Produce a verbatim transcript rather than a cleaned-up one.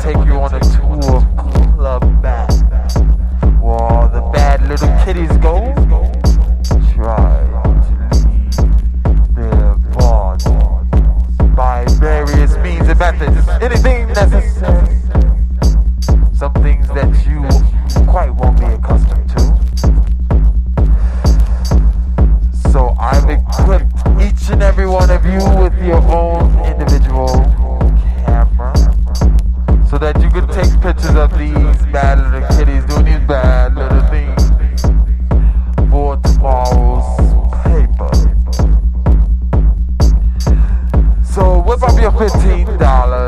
take you on a tour of Club Bad, where all the bad little kitties go. Try to leave their bodies by various means and methods. Anything necessary. Some things that you quite won't be accustomed to. So I've equipped each and every one of you with your own individual camera, so that you can take pictures of these bad little kitties doing these bad little things for tomorrow's paper. So whip up your fifteen dollars